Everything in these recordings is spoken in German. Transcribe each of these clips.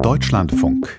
Deutschlandfunk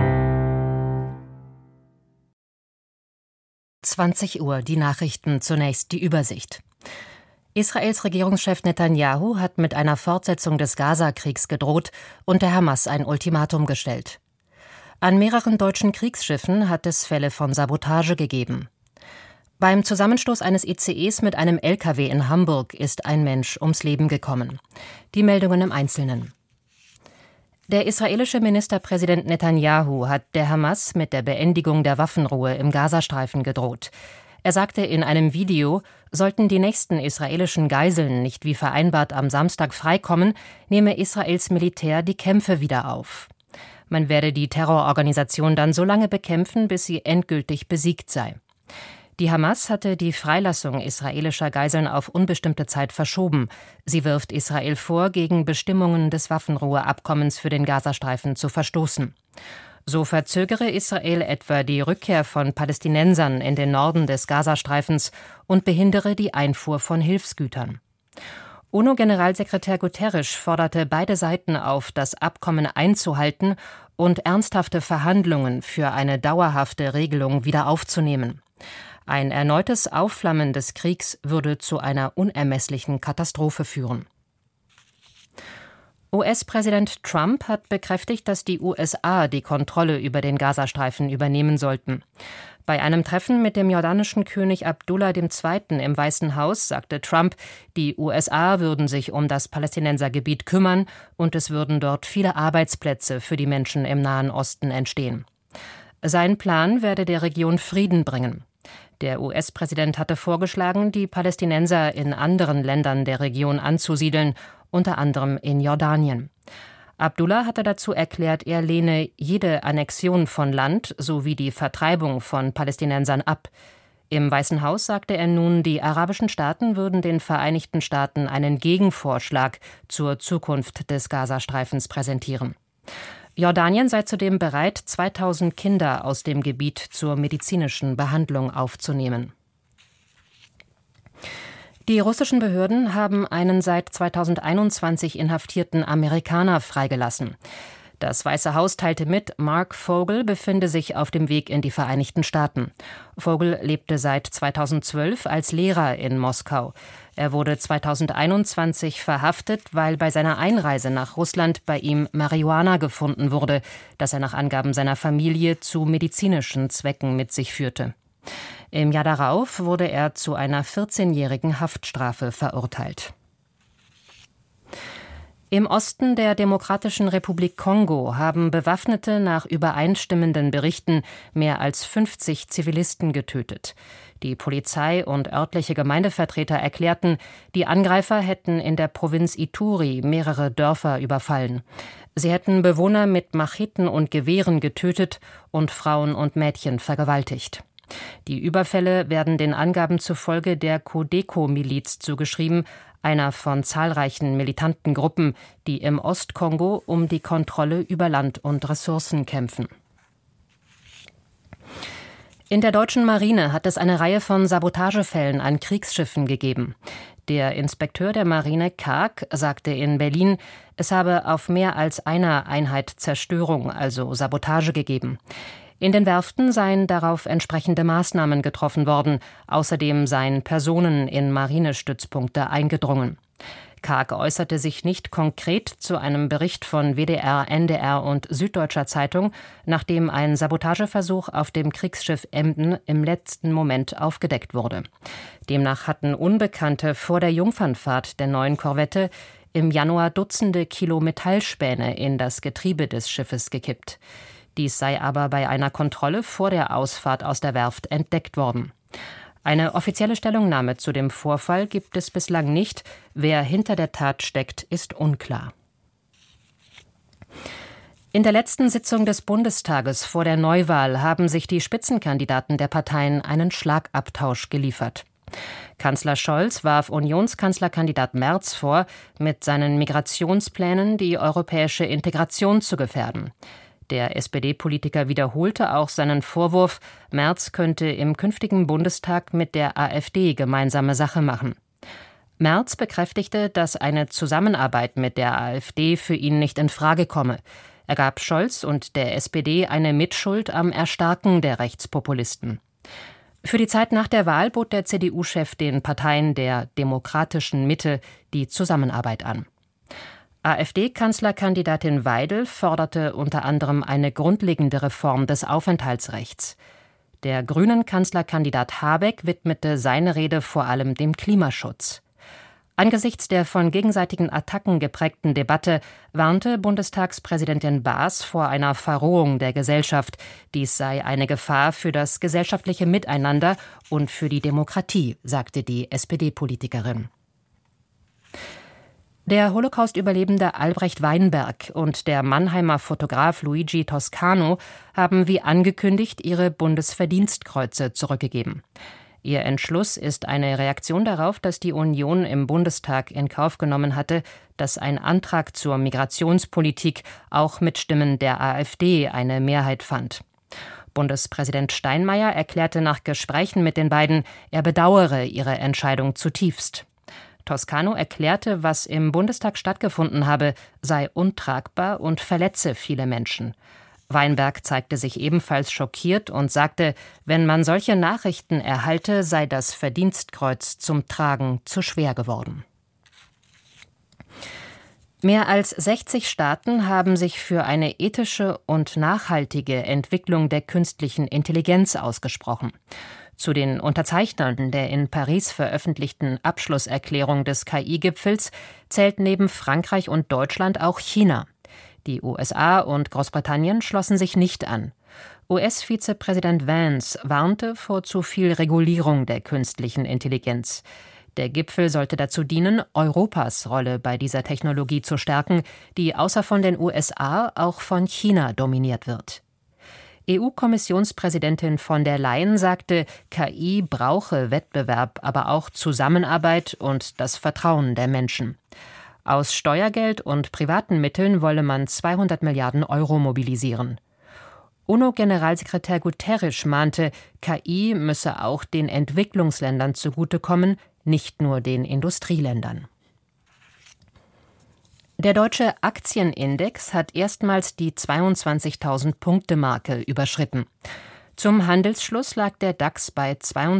20 Uhr, die Nachrichten, zunächst die Übersicht. Israels Regierungschef Netanyahu hat mit einer Fortsetzung des Gaza-Kriegs gedroht und der Hamas ein Ultimatum gestellt. An mehreren deutschen Kriegsschiffen hat es Fälle von Sabotage gegeben. Beim Zusammenstoß eines ICEs mit einem LKW in Hamburg ist ein Mensch ums Leben gekommen. Die Meldungen im Einzelnen. Der israelische Ministerpräsident Netanyahu hat der Hamas mit der Beendigung der Waffenruhe im Gazastreifen gedroht. Er sagte in einem Video, sollten die nächsten israelischen Geiseln nicht wie vereinbart am Samstag freikommen, nehme Israels Militär die Kämpfe wieder auf. Man werde die Terrororganisation dann so lange bekämpfen, bis sie endgültig besiegt sei. Die Hamas hatte die Freilassung israelischer Geiseln auf unbestimmte Zeit verschoben. Sie wirft Israel vor, gegen Bestimmungen des Waffenruheabkommens für den Gazastreifen zu verstoßen. So verzögere Israel etwa die Rückkehr von Palästinensern in den Norden des Gazastreifens und behindere die Einfuhr von Hilfsgütern. UNO-Generalsekretär Guterres forderte beide Seiten auf, das Abkommen einzuhalten und ernsthafte Verhandlungen für eine dauerhafte Regelung wieder aufzunehmen. Ein erneutes Aufflammen des Kriegs würde zu einer unermesslichen Katastrophe führen. US-Präsident Trump hat bekräftigt, dass die USA die Kontrolle über den Gazastreifen übernehmen sollten. Bei einem Treffen mit dem jordanischen König Abdullah II. Im Weißen Haus sagte Trump, die USA würden sich um das Palästinensergebiet kümmern und es würden dort viele Arbeitsplätze für die Menschen im Nahen Osten entstehen. Sein Plan werde der Region Frieden bringen. Der US-Präsident hatte vorgeschlagen, die Palästinenser in anderen Ländern der Region anzusiedeln, unter anderem in Jordanien. Abdullah hatte dazu erklärt, er lehne jede Annexion von Land sowie die Vertreibung von Palästinensern ab. Im Weißen Haus sagte er nun, die arabischen Staaten würden den Vereinigten Staaten einen Gegenvorschlag zur Zukunft des Gazastreifens präsentieren. Jordanien sei zudem bereit, 2000 Kinder aus dem Gebiet zur medizinischen Behandlung aufzunehmen. Die russischen Behörden haben einen seit 2021 inhaftierten Amerikaner freigelassen. Das Weiße Haus teilte mit, Mark Vogel befinde sich auf dem Weg in die Vereinigten Staaten. Vogel lebte seit 2012 als Lehrer in Moskau. Er wurde 2021 verhaftet, weil bei seiner Einreise nach Russland bei ihm Marihuana gefunden wurde, das er nach Angaben seiner Familie zu medizinischen Zwecken mit sich führte. Im Jahr darauf wurde er zu einer 14-jährigen Haftstrafe verurteilt. Im Osten der Demokratischen Republik Kongo haben Bewaffnete nach übereinstimmenden Berichten mehr als 50 Zivilisten getötet. Die Polizei und örtliche Gemeindevertreter erklärten, die Angreifer hätten in der Provinz Ituri mehrere Dörfer überfallen. Sie hätten Bewohner mit Macheten und Gewehren getötet und Frauen und Mädchen vergewaltigt. Die Überfälle werden den Angaben zufolge der Codeco-Miliz zugeschrieben, einer von zahlreichen militanten Gruppen, die im Ostkongo um die Kontrolle über Land und Ressourcen kämpfen. In der deutschen Marine hat es eine Reihe von Sabotagefällen an Kriegsschiffen gegeben. Der Inspekteur der Marine Karg sagte in Berlin, es habe auf mehr als einer Einheit Zerstörung, also Sabotage gegeben. In den Werften seien darauf entsprechende Maßnahmen getroffen worden. Außerdem seien Personen in Marinestützpunkte eingedrungen. Karg äußerte sich nicht konkret zu einem Bericht von WDR, NDR und Süddeutscher Zeitung, nachdem ein Sabotageversuch auf dem Kriegsschiff Emden im letzten Moment aufgedeckt wurde. Demnach hatten Unbekannte vor der Jungfernfahrt der neuen Korvette im Januar Dutzende Kilo Metallspäne in das Getriebe des Schiffes gekippt. Dies sei aber bei einer Kontrolle vor der Ausfahrt aus der Werft entdeckt worden. Eine offizielle Stellungnahme zu dem Vorfall gibt es bislang nicht. Wer hinter der Tat steckt, ist unklar. In der letzten Sitzung des Bundestages vor der Neuwahl haben sich die Spitzenkandidaten der Parteien einen Schlagabtausch geliefert. Kanzler Scholz warf Unionskanzlerkandidat Merz vor, mit seinen Migrationsplänen die europäische Integration zu gefährden. Der SPD-Politiker wiederholte auch seinen Vorwurf, Merz könnte im künftigen Bundestag mit der AfD gemeinsame Sache machen. Merz bekräftigte, dass eine Zusammenarbeit mit der AfD für ihn nicht in Frage komme. Er gab Scholz und der SPD eine Mitschuld am Erstarken der Rechtspopulisten. Für die Zeit nach der Wahl bot der CDU-Chef den Parteien der demokratischen Mitte die Zusammenarbeit an. AfD-Kanzlerkandidatin Weidel forderte unter anderem eine grundlegende Reform des Aufenthaltsrechts. Der Grünen-Kanzlerkandidat Habeck widmete seine Rede vor allem dem Klimaschutz. Angesichts der von gegenseitigen Attacken geprägten Debatte warnte Bundestagspräsidentin Baas vor einer Verrohung der Gesellschaft. Dies sei eine Gefahr für das gesellschaftliche Miteinander und für die Demokratie, sagte die SPD-Politikerin. Der Holocaust-Überlebende Albrecht Weinberg und der Mannheimer Fotograf Luigi Toscano haben wie angekündigt ihre Bundesverdienstkreuze zurückgegeben. Ihr Entschluss ist eine Reaktion darauf, dass die Union im Bundestag in Kauf genommen hatte, dass ein Antrag zur Migrationspolitik auch mit Stimmen der AfD eine Mehrheit fand. Bundespräsident Steinmeier erklärte nach Gesprächen mit den beiden, er bedauere ihre Entscheidung zutiefst. Toscano erklärte, was im Bundestag stattgefunden habe, sei untragbar und verletze viele Menschen. Weinberg zeigte sich ebenfalls schockiert und sagte, wenn man solche Nachrichten erhalte, sei das Verdienstkreuz zum Tragen zu schwer geworden. Mehr als 60 Staaten haben sich für eine ethische und nachhaltige Entwicklung der künstlichen Intelligenz ausgesprochen. Zu den Unterzeichnern der in Paris veröffentlichten Abschlusserklärung des KI-Gipfels zählt neben Frankreich und Deutschland auch China. Die USA und Großbritannien schlossen sich nicht an. US-Vizepräsident Vance warnte vor zu viel Regulierung der künstlichen Intelligenz. Der Gipfel sollte dazu dienen, Europas Rolle bei dieser Technologie zu stärken, die außer von den USA auch von China dominiert wird. EU-Kommissionspräsidentin von der Leyen sagte, KI brauche Wettbewerb, aber auch Zusammenarbeit und das Vertrauen der Menschen. Aus Steuergeld und privaten Mitteln wolle man 200 Milliarden Euro mobilisieren. UNO-Generalsekretär Guterres mahnte, KI müsse auch den Entwicklungsländern zugutekommen, nicht nur den Industrieländern. Der deutsche Aktienindex hat erstmals die 22.000-Punkte-Marke überschritten. Zum Handelsschluss lag der DAX bei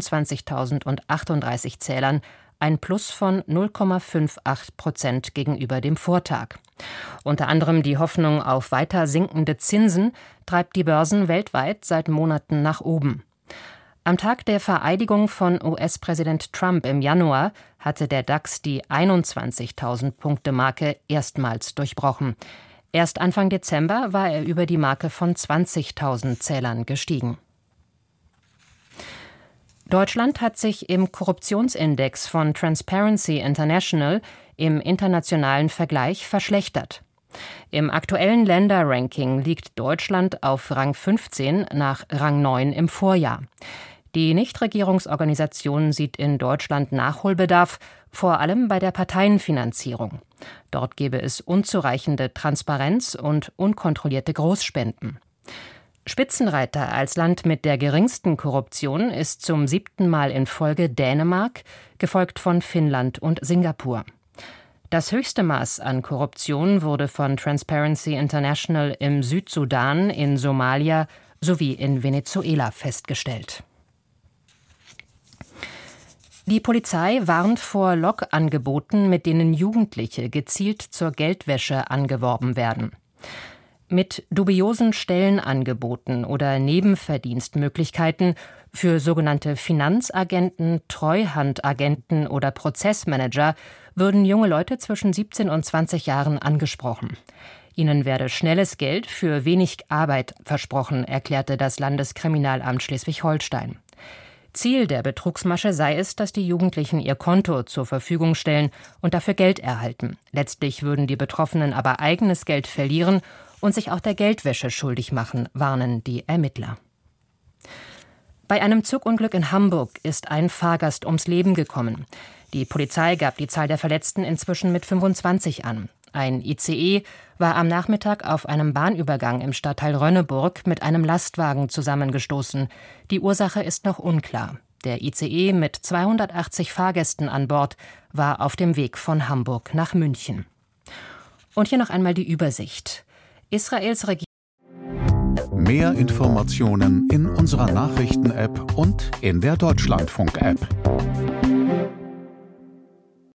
22.038 Zählern, ein Plus von 0,58% gegenüber dem Vortag. Unter anderem die Hoffnung auf weiter sinkende Zinsen treibt die Börsen weltweit seit Monaten nach oben. Am Tag der Vereidigung von US-Präsident Trump im Januar hatte der DAX die 21.000-Punkte-Marke erstmals durchbrochen. Erst Anfang Dezember war er über die Marke von 20.000 Zählern gestiegen. Deutschland hat sich im Korruptionsindex von Transparency International im internationalen Vergleich verschlechtert. Im aktuellen Länderranking liegt Deutschland auf Rang 15 nach Rang 9 im Vorjahr. Die Nichtregierungsorganisation sieht in Deutschland Nachholbedarf, vor allem bei der Parteienfinanzierung. Dort gebe es unzureichende Transparenz und unkontrollierte Großspenden. Spitzenreiter als Land mit der geringsten Korruption ist zum 7. Mal in Folge Dänemark, gefolgt von Finnland und Singapur. Das höchste Maß an Korruption wurde von Transparency International im Südsudan, in Somalia sowie in Venezuela festgestellt. Die Polizei warnt vor Lockangeboten, mit denen Jugendliche gezielt zur Geldwäsche angeworben werden. Mit dubiosen Stellenangeboten oder Nebenverdienstmöglichkeiten für sogenannte Finanzagenten, Treuhandagenten oder Prozessmanager würden junge Leute zwischen 17 und 20 Jahren angesprochen. Ihnen werde schnelles Geld für wenig Arbeit versprochen, erklärte das Landeskriminalamt Schleswig-Holstein. Ziel der Betrugsmasche sei es, dass die Jugendlichen ihr Konto zur Verfügung stellen und dafür Geld erhalten. Letztlich würden die Betroffenen aber eigenes Geld verlieren und sich auch der Geldwäsche schuldig machen, warnen die Ermittler. Bei einem Zugunglück in Hamburg ist ein Fahrgast ums Leben gekommen. Die Polizei gab die Zahl der Verletzten inzwischen mit 25 an. Ein ICE war am Nachmittag auf einem Bahnübergang im Stadtteil Rönneburg mit einem Lastwagen zusammengestoßen. Die Ursache ist noch unklar. Der ICE mit 280 Fahrgästen an Bord war auf dem Weg von Hamburg nach München. Und hier noch einmal die Übersicht. Israels Regierung. Mehr Informationen in unserer Nachrichten-App und in der Deutschlandfunk-App.